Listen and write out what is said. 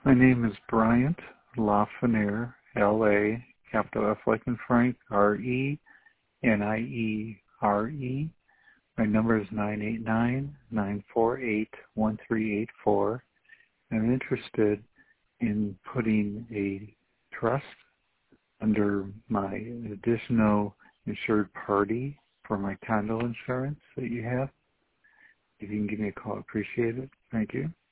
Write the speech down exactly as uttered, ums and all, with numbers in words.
My name is Bryant Lafreniere, L A, capital F like in Frank, R E N I E R E. My number is nine eight nine, nine four eight, one three eight four. I'm interested in putting a trust under my additional insured party for my condo insurance that you have. If you can give me a call, I appreciate it. Thank you.